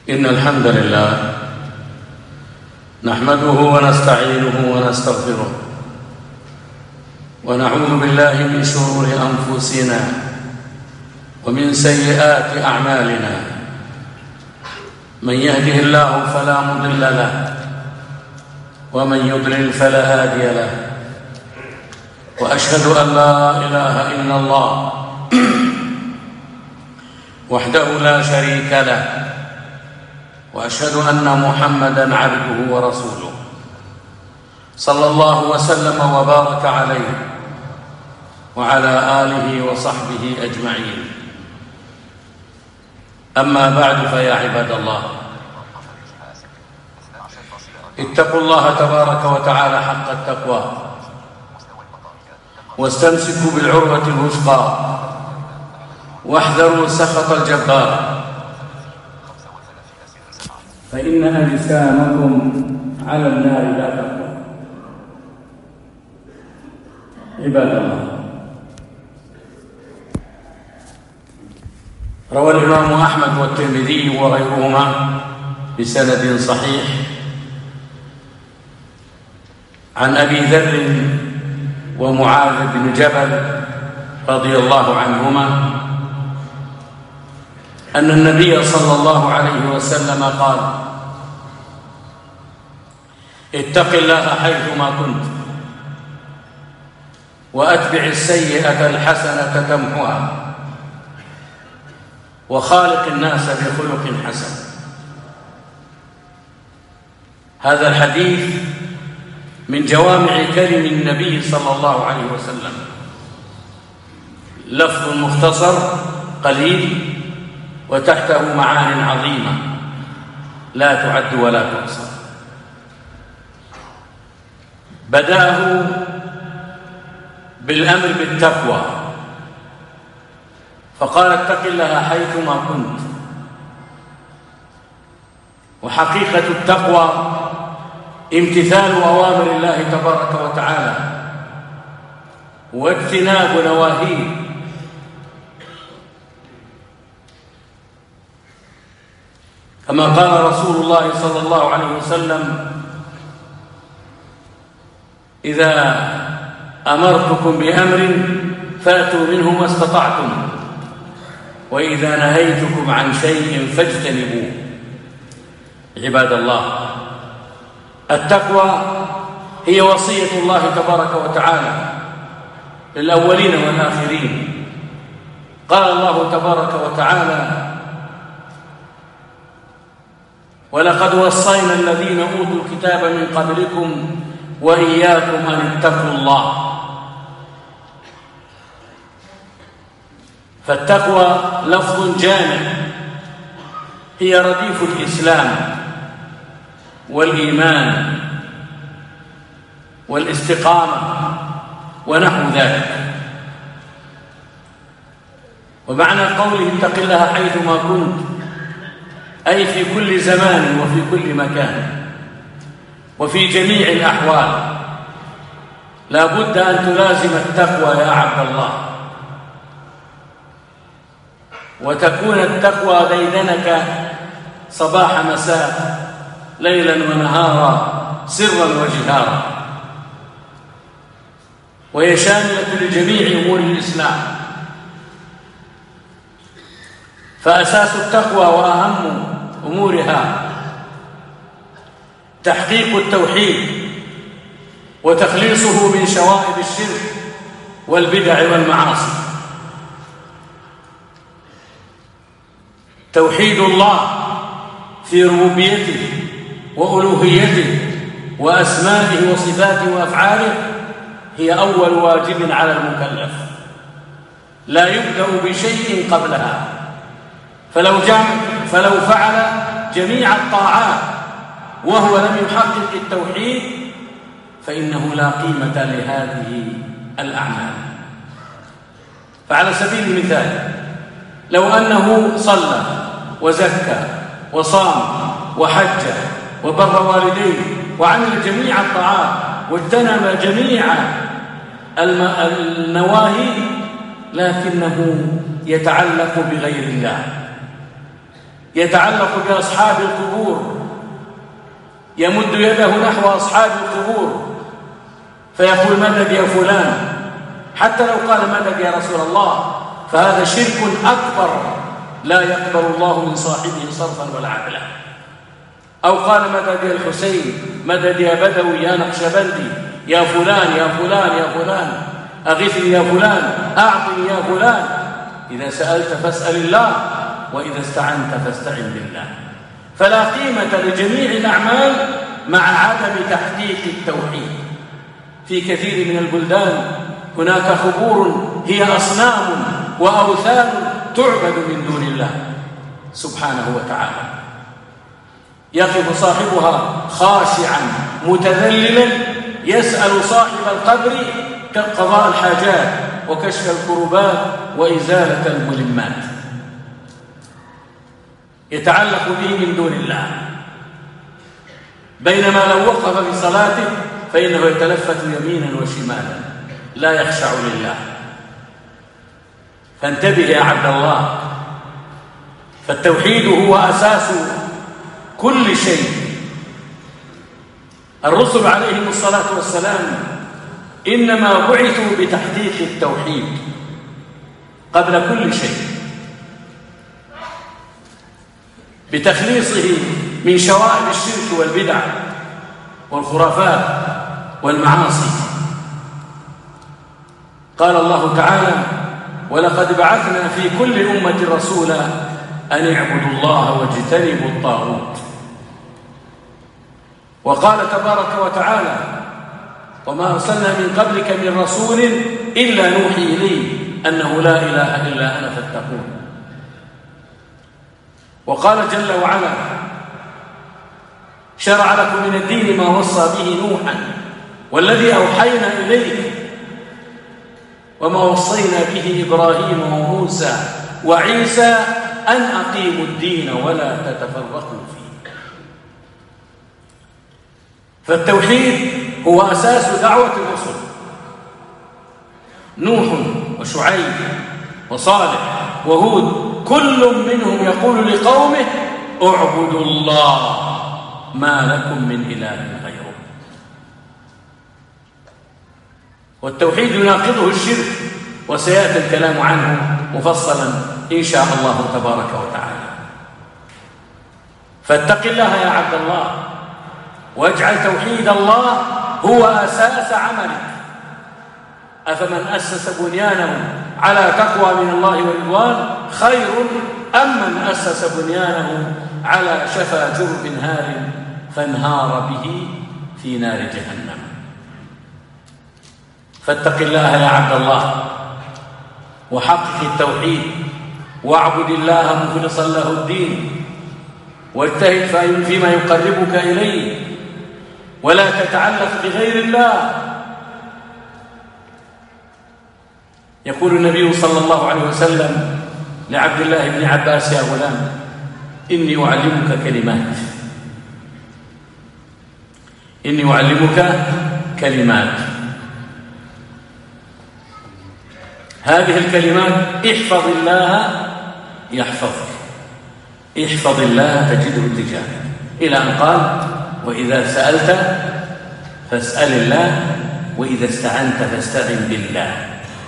إن الحمد لله نحمده ونستعينه ونستغفره ونعوذ بالله من شرور أنفسنا ومن سيئات أعمالنا. من يهده الله فلا مضل له ومن يضلل فلا هادي له، وأشهد أن لا إله إلا الله وحده لا شريك له، وأشهد أن محمدًا عبده ورسوله صلى الله وسلم وبارك عليه وعلى آله وصحبه أجمعين. أما بعد، فيا عباد الله، اتقوا الله تبارك وتعالى حق التقوى واستمسكوا بالعروة الوثقى واحذروا سخط الجبار، فإن أجسامكم على النار لا تقوى. عباد الله، روى الإمام أحمد والترمذي وغيرهما بسند صحيح عن أبي ذر ومعاذ بن جبل رضي الله عنهما أن النبي صلى الله عليه وسلم قال: اتق الله حيثما كنت وأتبع السيئة الحسنة تمحها وخالق الناس بخلق حسن. هذا الحديث من جوامع كلم النبي صلى الله عليه وسلم، لفظ مختصر قليل وتحته معان عظيمة لا تعد ولا تحصى. بدأه بالأمر بالتقوى فقال: اتق الله حيثما كنت. وحقيقة التقوى امتثال أوامر الله تبارك وتعالى واجتناب نواهيه، كما قال رسول الله صلى الله عليه وسلم: إذا أمرتكم بأمر فأتوا منه ما استطعتم، وإذا نهيتكم عن شيء فاجتنبوه. عباد الله، التقوى هي وصية الله تبارك وتعالى للأولين والآخرين. قال الله تبارك وتعالى: ولقد وصينا الذين أوتوا الكتاب من قبلكم وإياكم أن اتقوا الله. فالتقوى لفظ جامع، هي رديف الإسلام والإيمان والاستقامة ونحو ذلك. ومعنى قوله اتق الله حيثما كنت أي في كل زمان وفي كل مكان وفي جميع الأحوال. لا بد أن تلازم التقوى يا عبد الله، وتكون التقوى ديدنك صباح مساء، ليلا ونهارا، سرا وجهارا، وهي شاملة لجميع أمور الإسلام. فأساس التقوى وأهم أمورها تحقيق التوحيد وتخليصه من شوائب الشرك والبدع والمعاصي. توحيد الله في ربوبيته وألوهيته وأسمائه وصفاته وأفعاله هي أول واجب على المكلف، لا يبدأ بشيء قبلها. فلو فعل جميع الطاعات وهو لم يحقق التوحيد فإنه لا قيمة لهذه الأعمال. فعلى سبيل المثال، لو أنه صلى وزكى وصام وحج وبر والديه وعمل جميع الطاعات واجتنب جميع النواهي، لكنه يتعلق بغير الله، يتعلق بأصحاب القبور، يمد يده نحو أصحاب القبور فيقول مدد يا فلان، حتى لو قال مدد يا رسول الله فهذا شرك أكبر لا يقبل الله من صاحبه صرفا ولا عدلا. أو قال مدد يا الحسين، مدد يا بدوي يا نقشبندي، يا فلان يا فلان يا فلان، أغثني يا فلان، أعطني يا فلان. إذا سألت فاسأل الله، وإذا استعنت فاستعن بالله. فلا قيمة لجميع الأعمال مع عدم تحقيق التوحيد. في كثير من البلدان هناك قبور هي أصنام وأوثان تعبد من دون الله سبحانه وتعالى، يقف صاحبها خاشعا متذللا يسأل صاحب القبر قضاء الحاجات وكشف الكربات وإزالة الملمات، يتعلق به من دون الله. بينما لو وقف في صلاته فإنه يتلفت يمينا وشمالا لا يخشع لله. فانتبه يا عبد الله، فالتوحيد هو أساس كل شيء. الرسل عليهم الصلاة والسلام إنما بعثوا بتحقيق التوحيد قبل كل شيء، بتخليصه من شوائب الشرك والبدع والخرافات والمعاصي. قال الله تعالى: ولقد بعثنا في كل أمة رسولا أن اعبدوا الله واجتنبوا الطاغوت. وقال تبارك وتعالى: وما أرسلنا من قبلك من رسول إلا نوحي إليه أنه لا إله إلا أنا فاتقون. وقال جل وعلا: شرع لكم من الدين ما وصى به نوحا والذي أوحينا إليك وما وصينا به إبراهيم وموسى وعيسى أن أقيموا الدين ولا تتفرقوا فيه. فالتوحيد هو أساس دعوة الرسل. نوح وشعيب وصالح وهود كل منهم يقول لقومه: اعبدوا الله ما لكم من إله غيره. والتوحيد يناقضه الشرك، وسيأتي الكلام عنه مفصلا إن شاء الله تبارك وتعالى. فاتق الله يا عبد الله، واجعل توحيد الله هو أساس عملك. أفمن أسس بنيانه على تقوى من الله ورضوان خير أم من أسس بنيانه على شفا جرف هار فانهار به في نار جهنم. فاتق الله يا عبد الله، وحقق التوحيد، واعبد الله مخلصا له الدين، واجتهد فيما يقربك إليه، ولا تتعلق بغير الله. يقول النبي صلى الله عليه وسلم لعبد الله بن عباس: يا غلام، إني أعلمك كلمات، إني أعلمك كلمات. هذه الكلمات احفظ الله يحفظك، احفظ الله تجده تجاهك، إلى أن قال: وإذا سألت فاسأل الله، وإذا استعنت فاستعن بالله.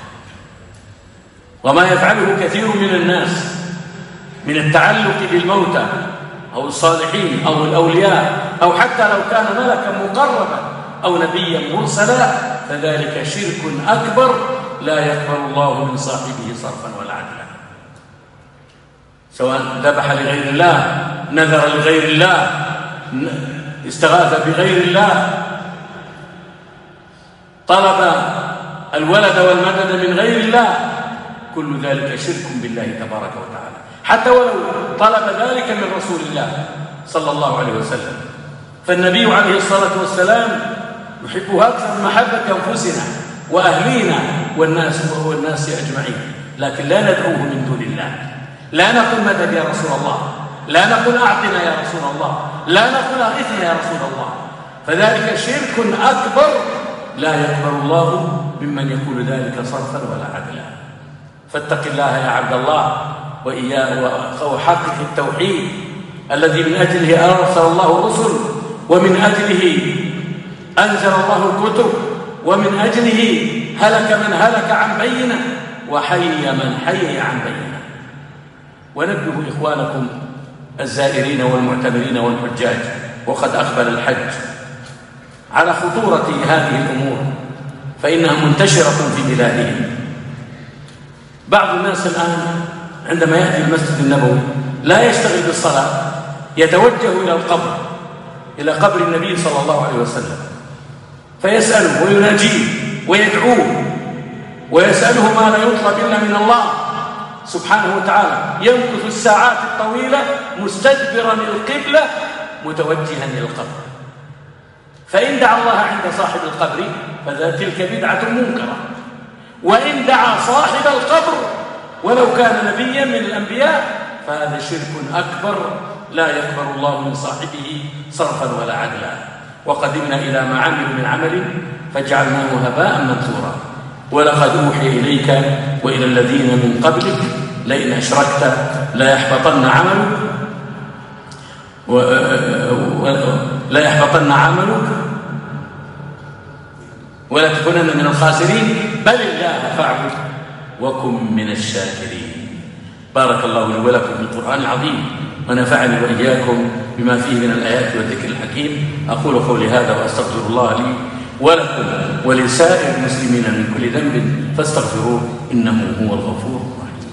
وما يفعله كثير من الناس من التعلق بالموتى أو الصالحين أو الأولياء، أو حتى لو كان ملكا مقربا أو نبيا مرسلا، فذلك شرك أكبر لا يقبل الله من صاحبه صرفا ولا عدلا. سواء ذبح لغير الله، نذر لغير الله، استغاث بغير الله، طلب الولد والمدد من غير الله، كل ذلك شرك بالله تبارك وتعالى، حتى ولو طلب ذلك من رسول الله صلى الله عليه وسلم. فالنبي عليه الصلاة والسلام يحبها أكثر من محبة أنفسنا وأهلينا والناس أجمعين، لكن لا ندعوه من دون الله. لا نقول مدد يا رسول الله، لا نقول أعطنا يا رسول الله، لا نقول أغثنا يا رسول الله، فذلك شرك أكبر لا يقبل الله ممن يقول ذلك صرفا ولا عدلا. فاتق الله يا عبد الله وإياه، وحقق التوحيد الذي من أجله أرسل الله الرسل، ومن أجله أنزل الله الكتب، ومن أجله هلك من هلك عن بينه وحي من حي عن بينه. ونبه إخوانكم الزائرين والمعتمرين والحجاج وقد أقبل الحج على خطورة هذه الأمور، فإنها منتشرة في بلادهم. بعض الناس الآن عندما يأتي المسجد النبوي لا يشتغل بالصلاة، يتوجه إلى القبر، إلى قبر النبي صلى الله عليه وسلم، فيسأله ويناجيه ويدعوه ويسأله ما لا يطلب إلا من الله سبحانه وتعالى. يمكث الساعات الطويلة مستدبرا القبلة متوجها إلى القبر، فإن دعا الله عند صاحب القبر فتلك بدعة منكرة، وإن دعا صاحب القبر ولو كان نبيا من الأنبياء فهذا شرك أكبر لا يقبل الله من صاحبه صرفا ولا عدلا. وقدمنا إلى ما عملوا من عمل فجعلناه هباء منثورا. ولقد أوحي إليك وإلى الذين من قبلك لئن أشركت لا يحبطن عملك ولا تكونن من الخاسرين بل الله فاعبد وكن من الشاكرين. بارك الله لي ولكم في القرآن العظيم، ونفعني وإياكم بما فيه من الآيات والذكر الحكيم. أقول قولي هذا وأستغفر الله لي ولكم ولسائر المسلمين من كل ذنب فاستغفروه إنه هو الغفور الرحيم.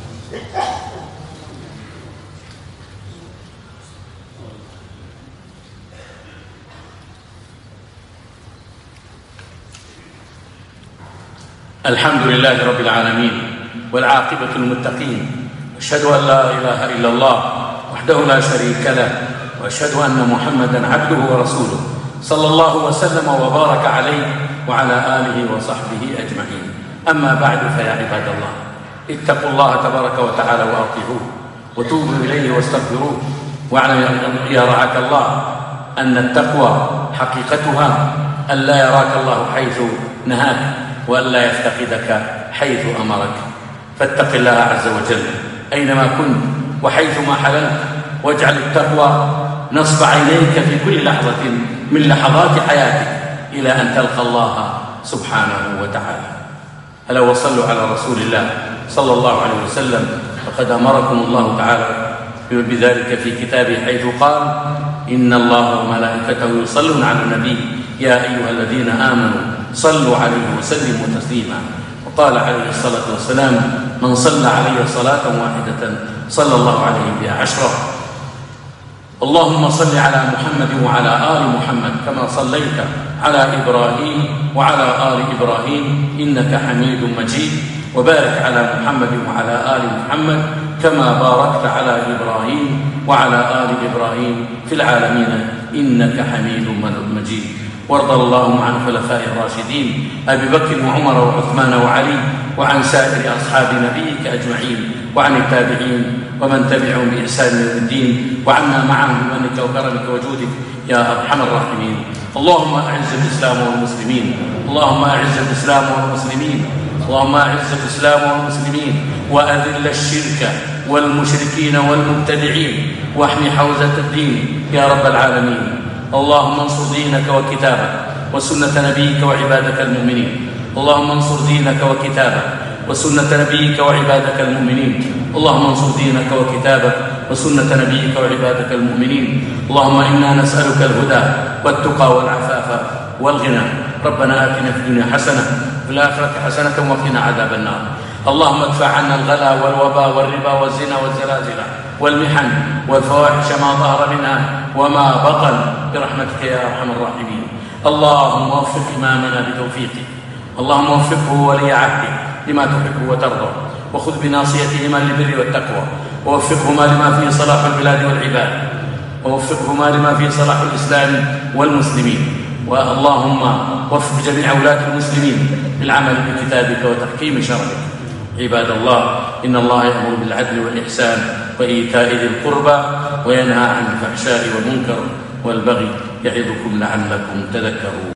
الحمد لله رب العالمين والعاقبة للمتقين، أشهد أن لا إله إلا الله وحده لا شريك له، وأشهد أن محمدا عبده ورسوله صلى الله وسلم وبارك عليه وعلى آله وصحبه أجمعين. أما بعد، فيا عباد الله اتقوا الله تبارك وتعالى وأطيعوه وتوبوا إليه واستغفروه، واعلم يا رعاك الله أن التقوى حقيقتها ألا يراك الله حيث نهاك وألا يفتقدك حيث أمرك. فاتق الله عز وجل أينما كنت وحيثما حللت، واجعل التقوى نصب عينيك في كل لحظة من لحظات حياتك إلى أن تلقى الله سبحانه وتعالى. ألا وصلوا على رسول الله صلى الله عليه وسلم، فقد أمركم الله تعالى بذلك في كتابه حيث قال: إن الله وملائكته يصلون على النبي يا أيها الذين آمنوا صلوا عليه وسلموا تسليما. وقال عليه الصلاة والسلام: من صلى علي صلاة واحدة صلى الله عليه بها 10. اللهم صل على محمد وعلى آل محمد كما صليت على إبراهيم وعلى آل إبراهيم إنك حميد مجيد، وبارك على محمد وعلى آل محمد كما باركت على إبراهيم وعلى آل إبراهيم في العالمين إنك حميد مجيد. وارض اللهم عن خلفاء الراشدين أبي بكر وعمر وعثمان وعلي، وعن سائر أصحاب نبيك أجمعين، وعن التابعين ومن تبعهم بإحسان إلى الدين، وعنا معهم بمنك وكرمك وجودك يا أرحم الراحمين. اللهم أعز الإسلام والمسلمين، اللهم أعز الإسلام والمسلمين، اللهم أعز الإسلام والمسلمين، وأذل الشرك والمشركين والمبتدعين، واحمي حوزة الدين يا رب العالمين. اللهم انصر دينك وكتابك وسنة نبيك وعبادك المؤمنين. اللهم انصر دينك وكتابك وسنة نبيك وعبادك المؤمنين. اللهم انصر دينك وكتابك وسنة نبيك وعبادك المؤمنين. اللهم إنا نسألك الهدى والتقى والعفاف والغنى. ربنا آتنا في الدنيا حسنة وفي الآخرة حسنة وقنا عذاب النار. اللهم ادفع عنا الغلا والوباء والربا والزنا والزلازل والمحن والفواحش ما ظهر منها وما بطن برحمتك يا أرحم الراحمين. اللهم وفق إمامنا بتوفيقك، اللهم وفقه ولي عهده لما تحب وترضى، وخذ بناصيتهما للبر والتقوى، ووفقهما لما فيه صلاح البلاد والعباد، ووفقهما لما فيه صلاح الإسلام والمسلمين. اللهم وفق جميع ولاة المسلمين بالعمل بكتابك وتحكيم شرعك. عباد الله، إن الله يأمر بالعدل والإحسان وإيتاء ذي القربى وينهى عن الفحشاء والمنكر والبغي، يعظكم لعلكم تذكرون.